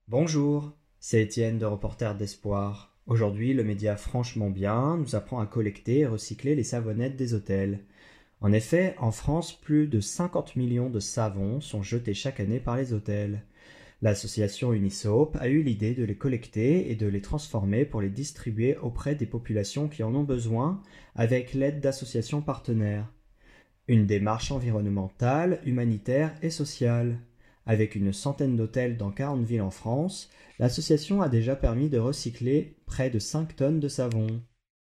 Bonjour, c'est Étienne de Reporter d'Espoir. Aujourd'hui, le média Franchement Bien nous apprend à collecter et recycler les savonnettes des hôtels. En effet, en France, plus de 50 millions de savons sont jetés chaque année par les hôtels. L'association Unisoap a eu l'idée de les collecter et de les transformer pour les distribuer auprès des populations qui en ont besoin avec l'aide d'associations partenaires. Une démarche environnementale, humanitaire et sociale. Avec une centaine d'hôtels dans 40 villes en France, l'association a déjà permis de recycler près de 5 tonnes de savon.